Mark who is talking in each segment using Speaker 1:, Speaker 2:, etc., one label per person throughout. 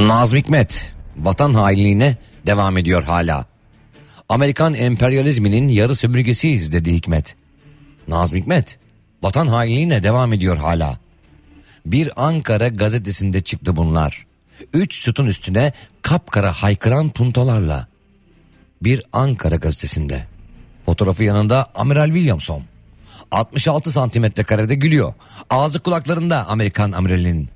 Speaker 1: Nazım Hikmet vatan hainliğine devam ediyor hala. Amerikan emperyalizminin yarı sömürgesiyiz dedi Hikmet. Nazım Hikmet vatan hainliğine devam ediyor hala. Bir Ankara gazetesinde çıktı bunlar. 3 sütun üstüne kapkara haykıran puntolarla. Bir Ankara gazetesinde. Fotoğrafı yanında Amiral Williamson. 66 santimetre karede gülüyor. Ağzı kulaklarında Amerikan amiralin.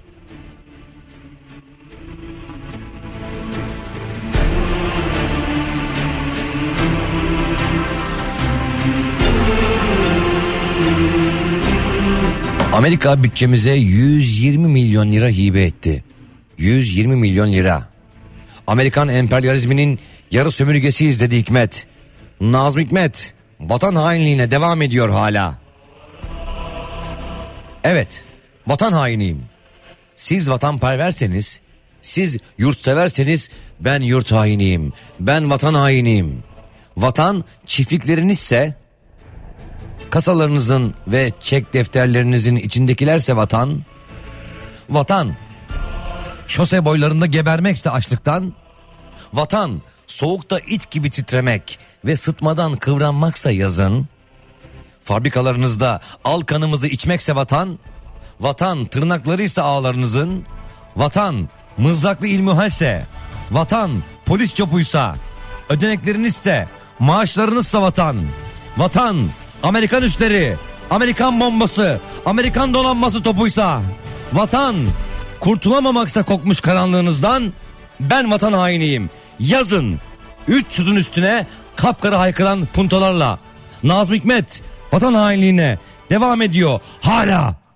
Speaker 1: Amerika bütçemize 120 milyon lira hibe etti. 120 milyon lira. Amerikan emperyalizminin yarı sömürgesiyiz dedi Hikmet. Nazım Hikmet vatan hainliğine devam ediyor hala. Evet, vatan hainiyim. Siz vatanperverseniz, siz yurtseverseniz ben yurt hainiyim. Ben vatan hainiyim. Vatan çiftliklerinizse, kasalarınızın ve çek defterlerinizin içindekilerse vatan, vatan şose boylarında gebermekse açlıktan, vatan soğukta it gibi titremek ve sıtmadan kıvranmaksa yazın, fabrikalarınızda al kanımızı içmekse vatan, vatan tırnaklarıysa ağlarınızın, vatan mızraklı ilmuhalse, vatan polis çopuysa, ödeneklerinizse, maaşlarınızsa vatan, vatan Amerikan üsleri, Amerikan bombası, Amerikan donanması topuysa, vatan kurtulamamaksa kokmuş karanlığınızdan, ben vatan hainiyim. Yazın 3 sütun üstüne kapkara haykıran puntolarla. Nazım Hikmet vatan hainliğine devam ediyor hala.